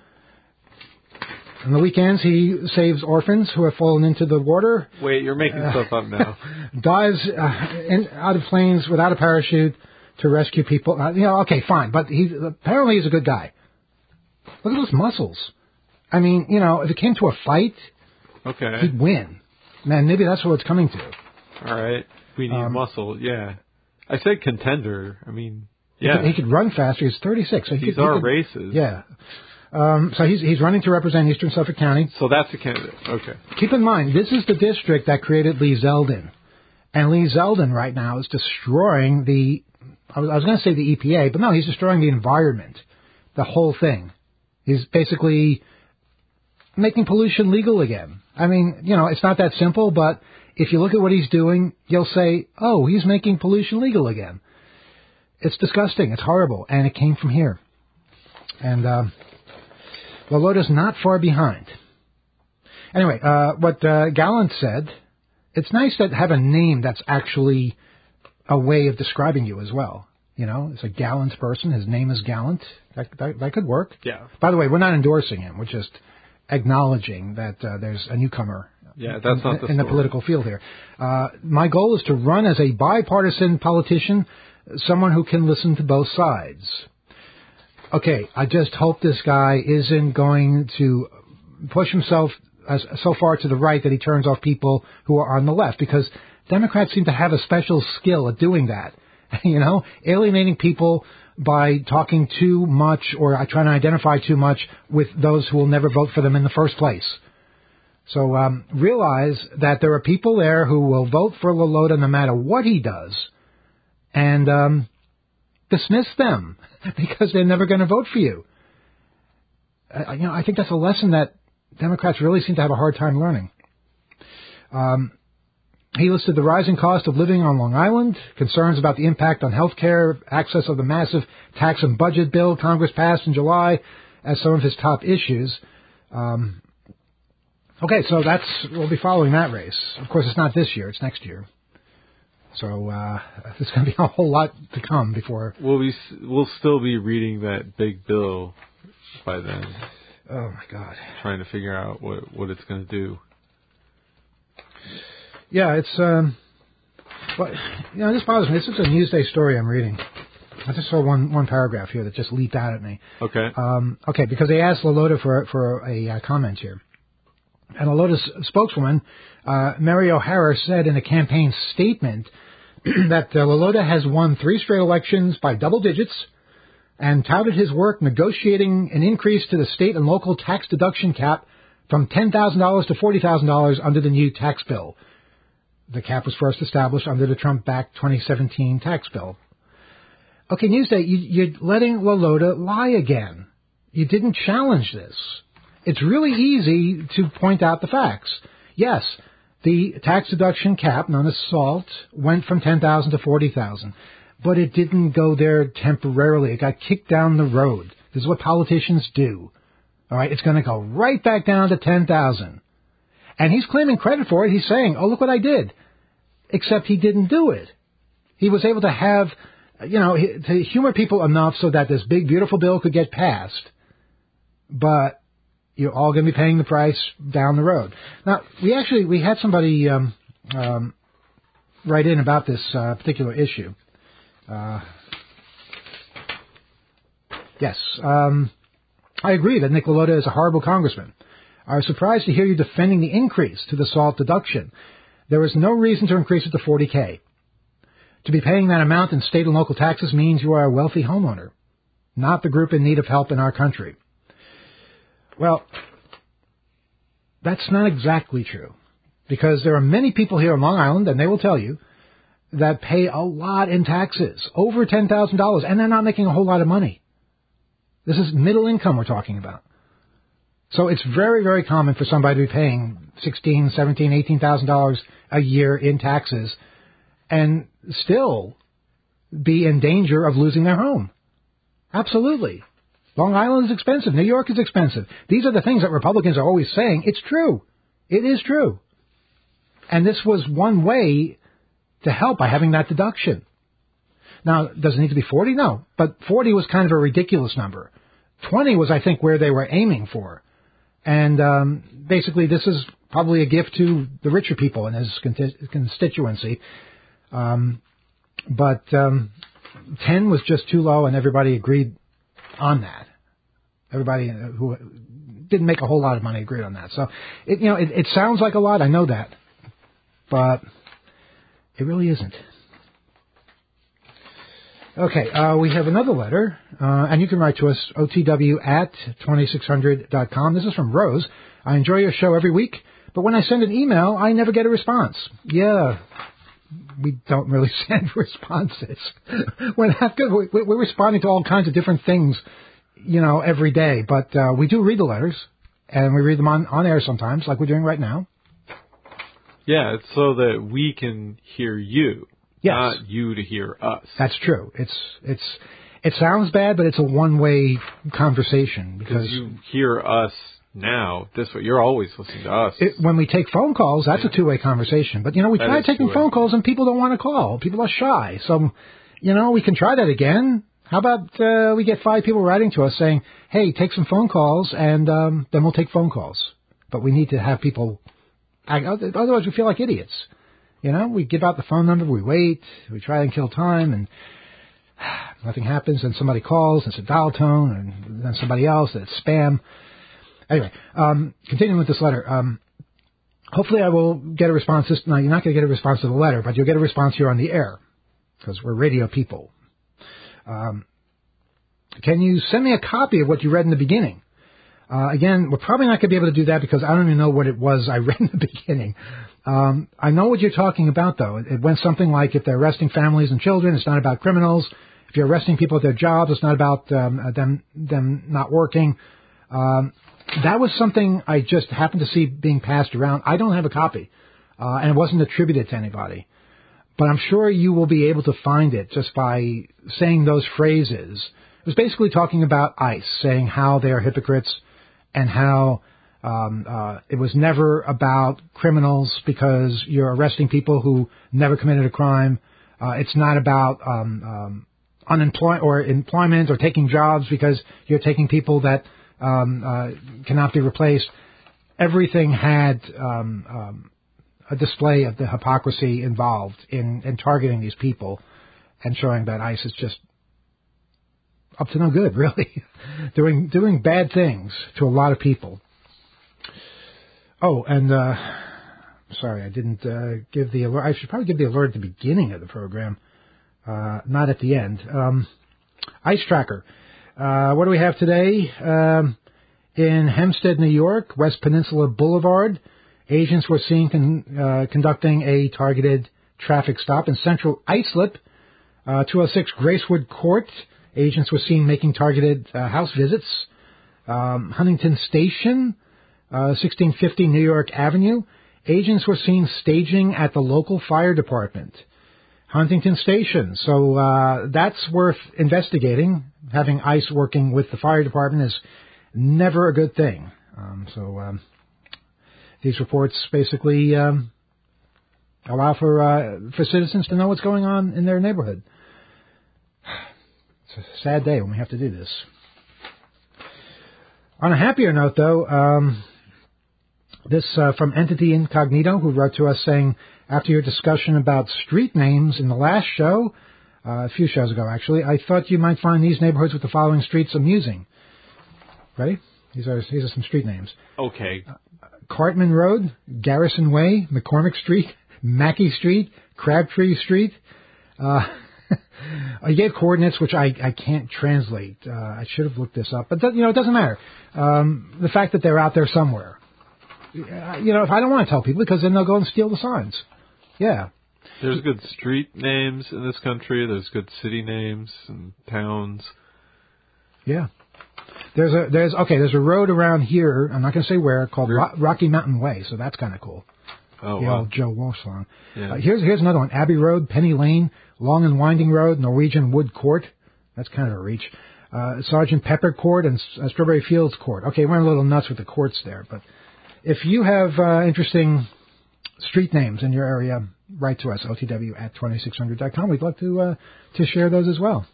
On the weekends, he saves orphans who have fallen into the water. Wait, you're making stuff up now. Dives out of planes without a parachute to rescue people. Okay, fine. But apparently he's a good guy. Look at those muscles. I mean, if it came to a fight, he'd win. Man, maybe that's what it's coming to. All right. We need muscle, yeah. I said contender. I mean, yeah. He could run faster. He's 36. So These are races. Yeah. So he's running to represent Eastern Suffolk County. So that's a candidate. Okay. Keep in mind, this is the district that created Lee Zeldin. And Lee Zeldin right now is destroying I was going to say the EPA, but no, he's destroying the environment. The whole thing. He's basically making pollution legal again. I mean, it's not that simple, but if you look at what he's doing, you'll say, oh, he's making pollution legal again. It's disgusting. It's horrible. And it came from here. And, LaLota's not far behind. Anyway, what Gallant said, it's nice to have a name that's actually a way of describing you as well. It's a Gallant person. His name is Gallant. That could work. Yeah. By the way, we're not endorsing him. We're just acknowledging that there's a newcomer in the political field here. My goal is to run as a bipartisan politician, someone who can listen to both sides. Okay, I just hope this guy isn't going to push himself so far to the right that he turns off people who are on the left, because Democrats seem to have a special skill at doing that. Alienating people by talking too much or trying to identify too much with those who will never vote for them in the first place. So realize that there are people there who will vote for LaLota no matter what he does, and dismiss them because they're never going to vote for you. I think that's a lesson that Democrats really seem to have a hard time learning. He listed the rising cost of living on Long Island, concerns about the impact on health care, access of the massive tax and budget bill Congress passed in July as some of his top issues. Okay, so we'll be following that race. Of course, it's not this year, it's next year. So there's going to be a whole lot to come before. We'll still be reading that big bill by then. Oh my God! Trying to figure out what it's going to do. Yeah, it's this bothers me. This is a Newsday story I'm reading. I just saw one paragraph here that just leaped out at me. Okay. Okay, because they asked LaLota for a comment here. And LaLota's spokeswoman, Mary O'Hara, said in a campaign statement that LaLota has won 3 straight elections by double digits and touted his work negotiating an increase to the state and local tax deduction cap from $10,000 to $40,000 under the new tax bill. The cap was first established under the Trump-backed 2017 tax bill. Okay, Newsday, you're letting LaLota lie again. You didn't challenge this. It's really easy to point out the facts. Yes, the tax deduction cap, known as SALT, went from $10,000 to $40,000, but it didn't go there temporarily. It got kicked down the road. This is what politicians do. All right, it's going to go right back down to $10,000. And he's claiming credit for it. He's saying, oh, look what I did. Except he didn't do it. He was able to have, to humor people enough so that this big, beautiful bill could get passed. But you're all going to be paying the price down the road. Now, we had somebody write in about this particular issue. Yes, I agree that Nick LaLota is a horrible congressman. I was surprised to hear you defending the increase to the SALT deduction. There is no reason to increase it to $40K. To be paying that amount in state and local taxes means you are a wealthy homeowner, not the group in need of help in our country. Well, that's not exactly true, because there are many people here on Long Island, and they will tell you, that pay a lot in taxes, over $10,000, and they're not making a whole lot of money. This is middle income we're talking about. So it's very, very common for somebody to be paying $16,000, $17,000, $18,000 a year in taxes and still be in danger of losing their home. Absolutely. Long Island is expensive. New York is expensive. These are the things that Republicans are always saying. It's true. It is true. And this was one way to help by having that deduction. Now, does it need to be 40? No. But 40 was kind of a ridiculous number. 20 was, I think, where they were aiming for. And basically, this is probably a gift to the richer people in his constituency. But 10 was just too low, and everybody agreed on that. Everybody who didn't make a whole lot of money agreed on that. So, it sounds like a lot. I know that. But it really isn't. Okay, we have another letter, and you can write to us, otw@2600.com. This is from Rose. I enjoy your show every week, but when I send an email, I never get a response. Yeah, we don't really send responses. We're responding to all kinds of different things, every day, but we do read the letters, and we read them on air sometimes, like we're doing right now. Yeah, it's so that we can hear you. Yes. Not you to hear us. That's true. It sounds bad, but it's a one-way conversation because you hear us now this way. You're always listening to us. When we take phone calls, that's a two-way conversation. But we try taking phone calls and people don't want to call. People are shy. So, we can try that again. How about we get 5 people writing to us saying, "Hey, take some phone calls," and then we'll take phone calls. But we need to have people. Otherwise, we feel like idiots. We give out the phone number, we wait, we try and kill time, and nothing happens. And somebody calls, and it's a dial tone, and then somebody else, and it's spam. Anyway, continuing with this letter. Hopefully I will get a response. Now, you're not going to get a response to the letter, but you'll get a response here on the air, because we're radio people. Can you send me a copy of what you read in the beginning? Again, we're probably not going to be able to do that because I don't even know what it was I read in the beginning. I know what you're talking about, though. It went something like, if they're arresting families and children, it's not about criminals. If you're arresting people at their jobs, it's not about them not working. That was something I just happened to see being passed around. I don't have a copy, and it wasn't attributed to anybody. But I'm sure you will be able to find it just by saying those phrases. It was basically talking about ICE, saying how they are hypocrites, and how it was never about criminals because you're arresting people who never committed a crime. It's not about employment or taking jobs because you're taking people that cannot be replaced. Everything had a display of the hypocrisy involved in targeting these people and showing that ICE is just up to no good, really, doing bad things to a lot of people. Oh, and sorry, I didn't give the alert. I should probably give the alert at the beginning of the program, not at the end. ICE Tracker. What do we have today? In Hempstead, New York, West Peninsula Boulevard, agents were seen conducting a targeted traffic stop. In Central Islip, 206 Gracewood Court, agents were seen making targeted house visits. Huntington Station, 1650 New York Avenue, agents were seen staging at the local fire department. Huntington Station, so that's worth investigating. Having ICE working with the fire department is never a good thing. These reports basically allow for citizens to know what's going on in their neighborhood. It's a sad day when we have to do this. On a happier note, though, this from Entity Incognito, who wrote to us saying, after your discussion about street names in the last show, a few shows ago actually, I thought you might find these neighborhoods with the following streets amusing. Ready? These are some street names. Okay. Cartman Road, Garrison Way, McCormick Street, Mackey Street, Crabtree Street. I gave coordinates which I can't translate. I should have looked this up, but it doesn't matter. The fact that they're out there somewhere. If I don't want to tell people, because then they'll go and steal the signs. Yeah. There's good street names in this country. There's good city names and towns. Yeah. There's a road around here, I'm not going to say where, called Rocky Mountain Way, so that's kind of cool. Oh, the wow. old Joe Walsh song. Yeah. Here's another one. Abbey Road, Penny Lane, Long and Winding Road, Norwegian Wood Court. That's kind of a reach. Sergeant Pepper Court and Strawberry Fields Court. Okay, we're a little nuts with the courts there, but if you have interesting street names in your area, write to us, otw@2600.com. We'd love to share those as well.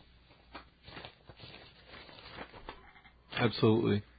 Absolutely.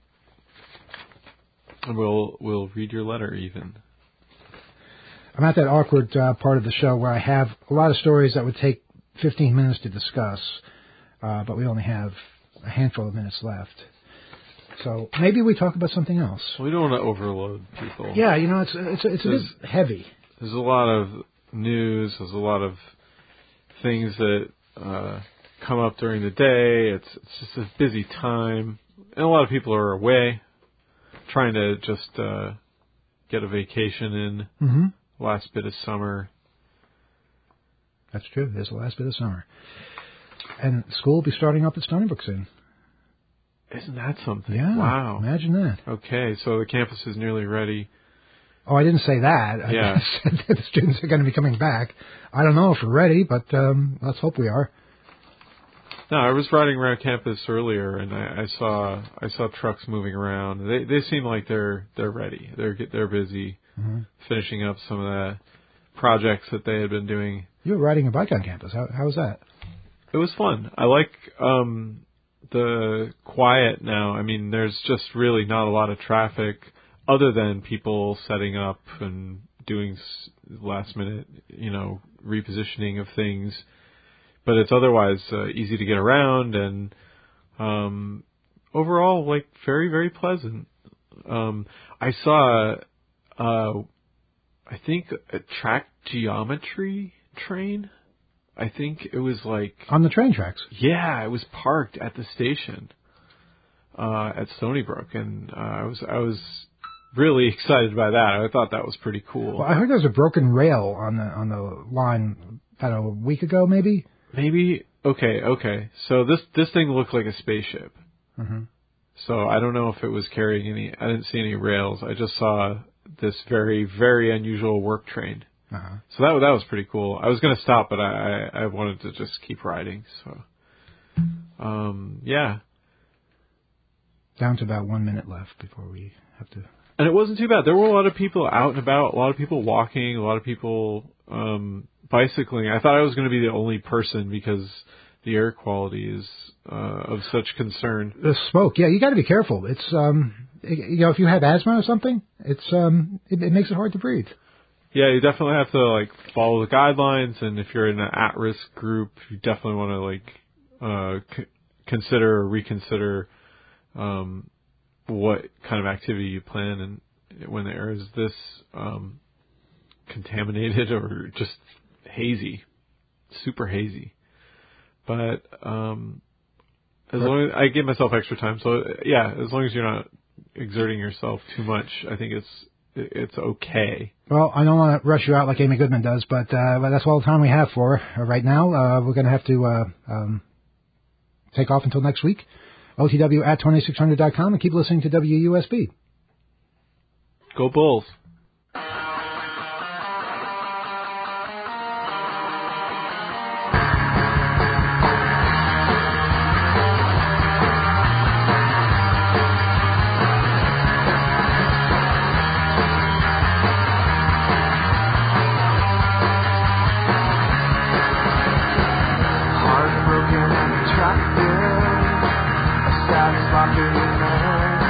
And we'll read your letter even. I'm at that awkward part of the show where I have a lot of stories that would take 15 minutes to discuss, but we only have a handful of minutes left. So maybe we talk about something else. We don't want to overload people. Yeah, it's a bit heavy. There's a lot of news. There's a lot of things that come up during the day. It's just a busy time, and a lot of people are away, trying to just get a vacation in. Mm-hmm. Last bit of summer. That's true. There's the last bit of summer, and school will be starting up at Stony Brook soon. Isn't that something? Yeah. Wow. Imagine that. Okay, so the campus is nearly ready. Oh, I didn't say that. Yeah. I said that the students are going to be coming back. I don't know if we're ready, but let's hope we are. No, I was riding around campus earlier, and I saw trucks moving around. They seem like they're ready. They're busy finishing up some of the projects that they had been doing. You were riding a bike on campus. How was that? It was fun. I like the quiet now. I mean, there's just really not a lot of traffic other than people setting up and doing last minute, repositioning of things. But it's otherwise easy to get around and overall, like, very, very pleasant. I saw, I think, a track geometry train. I think it was like... On the train tracks? Yeah, it was parked at the station at Stony Brook, and I was really excited by that. I thought that was pretty cool. Well, I heard there was a broken rail on the line about a week ago, maybe? Maybe. Okay. So this thing looked like a spaceship. Mm-hmm. So I don't know if it was carrying any... I didn't see any rails. I just saw this very, very unusual work train. Uh-huh. So that was pretty cool. I was going to stop, but I wanted to just keep riding. So, yeah. Down to about 1 minute left before we have to... And it wasn't too bad. There were a lot of people out and about, a lot of people walking, a lot of people bicycling. I thought I was going to be the only person because the air quality is of such concern. The smoke, yeah, you got to be careful. It's if you have asthma or something, it makes it hard to breathe. Yeah, you definitely have to follow the guidelines, and if you're in an at-risk group, you definitely want to consider or reconsider what kind of activity you plan, and when the air is this contaminated or just hazy, super hazy. But as long as I give myself extra time, so yeah, as long as you're not exerting yourself too much, I think it's okay. Well, I don't want to rush you out like Amy Goodman does, but that's all the time we have for right now. We're going to have to take off until next week. OTW@2600.com, and keep listening to WUSB. Go Bulls. Heartbroken and attractive, a sad sloppy man.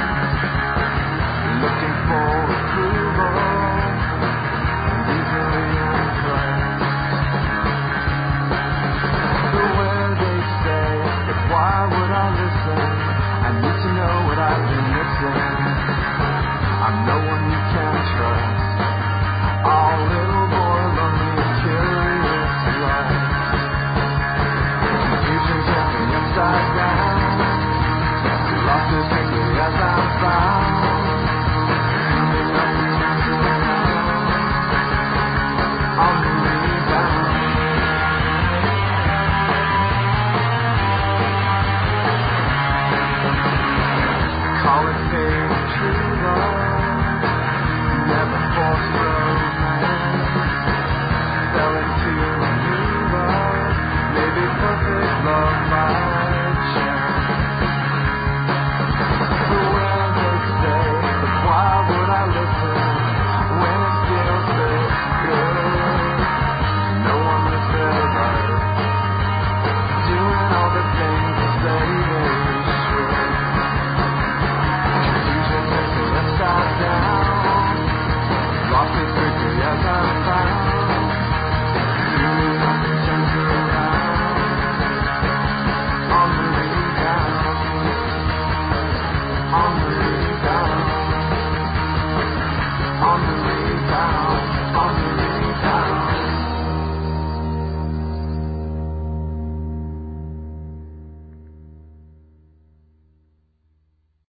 Percayakan